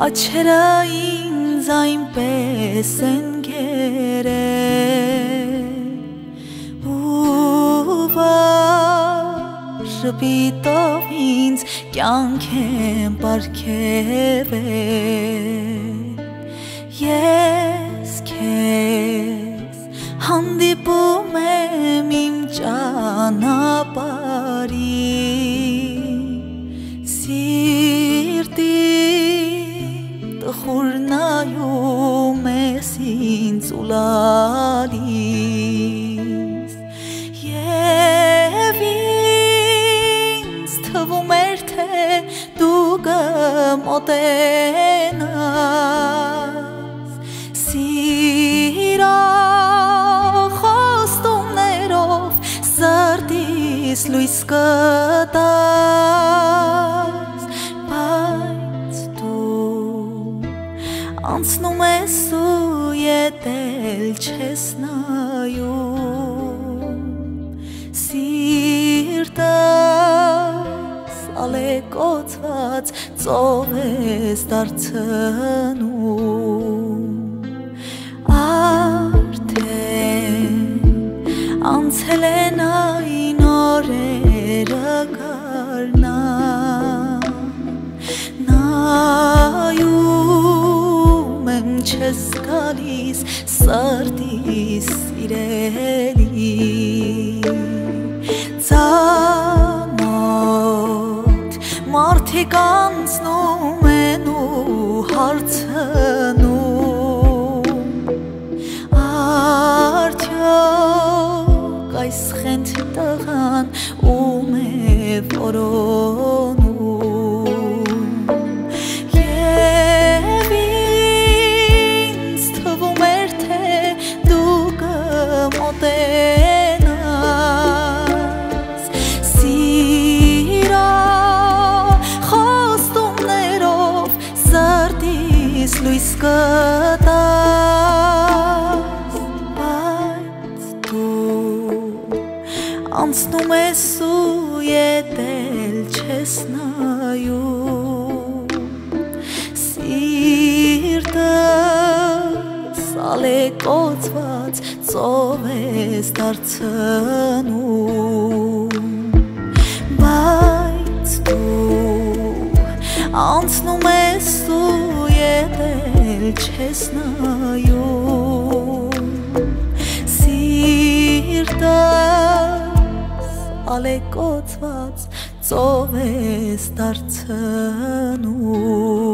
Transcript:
Աչերը ինձ այնպես են գերել ու վարպիտով ինձ կյանք են պարգևել Ես քեզ հանդիպում եմ իմ ճանապարհին Խուրնայում ես ինձ ու լալիս Եվ ինձ թվում էր թե դու կմոտենաս Սիրախոստումներով սրտիս լույս կտաս Անցնում ես ու ետել չես նայում Սիրտս ալեկոծված ծով ես դարձնում Արդեն անցել են այն օրերը գարնան Չես գալիս սրտիս սիրելի Ծանոթ մարդիկ անցնում են ու հարցնում Արդյոք այս խենթ տղան ում է որոնում մոտենաս Սիրախոստումներով սրտիս լույս կտաս Բայց դու անցնում ես ու ետել չես նայում Սիրտս ալեկոծված ծով ես դարձնում Բայց դու անցնում ես ու ետել չես նայում Սիրտս ալեկոծված ծով ես դարձնում